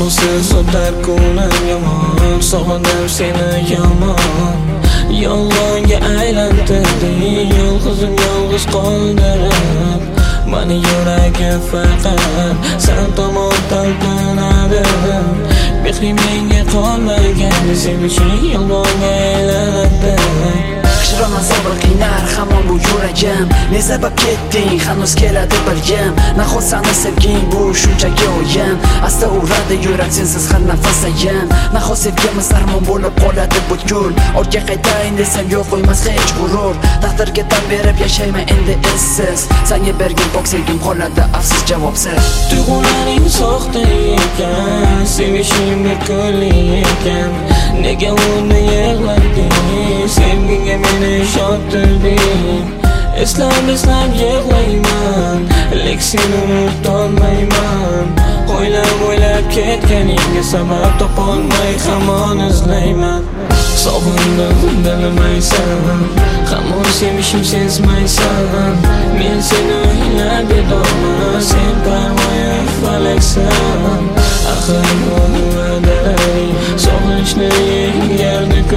Sensiz o'tar kunim yomon, sog'indim seni yomon. Yolg'onga aylantirding, yolg'izim yolg'iz qoldirib. Mani yuragim faqat sen tomon talpinadi. Mehrim menga qolmagan, sevishing yolg'onga aylanadi. Kechiraman sabr qiynar hamon bu yuragim. Ne sabab ketding, hanuz keladi bilgim. Nahot sani sevging bu shunchaki o'yin. Asta uradi yurak sensiz har nafasayin. Nahot sevgimiz armon bo'lib qoladi butkul. Ortga qaytayin desam yo'q qo'ymas hech g'urur. Taqdirga tan berib yashayman endi essiz. Senga bergan pok sevgim qoladi afsus javobsiz. Tuyg'ularing soxta ekan, sevishing bir kulli ekan. Nega uni yig'lading, sevgiga meni ishontirding. Eslab yig'layman, lek seni unutolmayman. O'ylab ketganingga sabab topolmay hamon izlayman. Sog'indim bilmaysan, hamon sevishim sezmaysan. Men seni o'ylab bedorman, sen parvoyi falaksan. Axir bu va'dalaring sog'inchni yengardi-ku.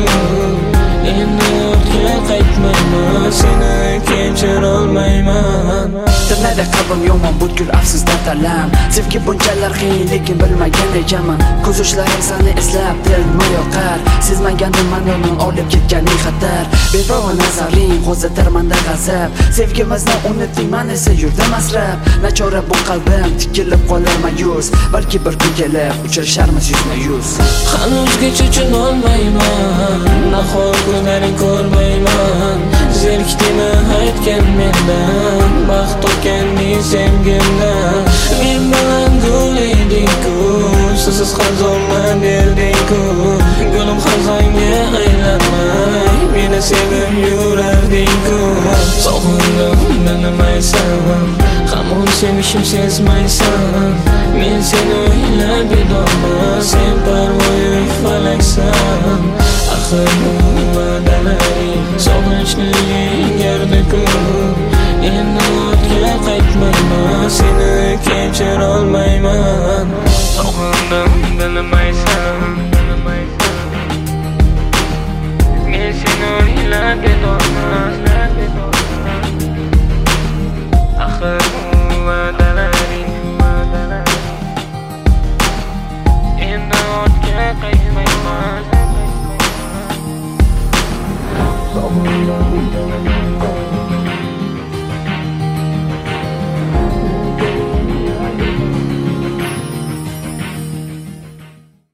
Endi ortga qaytmayman, seni kechirolmayman. Tirnadi qalbim yomon butkul afsusdan talam. Sevgi bunchalar qiyin lekin bilmagan ekanman. Ko'z yoshlarim seni eslab dilma yoqar. Sezmagandim mandan olib ketganing xatar. Beparvo nazaring qo'zitar menda g'azab. Sevgimizni unutding, men esa yurdim asrab. Nachora bu qalbim tikilib qolar mayus. Balki bir kun kelib uchrasharmiz yuzma-yuz. Hanuzgacha tushunolmayman, nahot ko'zlaring ko'rmayman. Zerikdimi aytgan mendan, baxt topganding sevgimdan. Men bilan gul eding-ku, siz xazonman berding-ku. Gulim xazonga aylanmay, meni sevib yurarding-ku. Sog'indim bilmaysan, hamon sevishim sezmaysan. Men seni o'ylab bedorman, sen parvoyi falaksan. Axir bu va'dalaring sog'inchni yengardi-ku. Endi ortga qaytmayman, seni kechirolmayman. Sog'indim bilmaysan, men seni o'ylab bedorman. Axir bu va'dalaring endi ortga qaytmayman. Sog'indim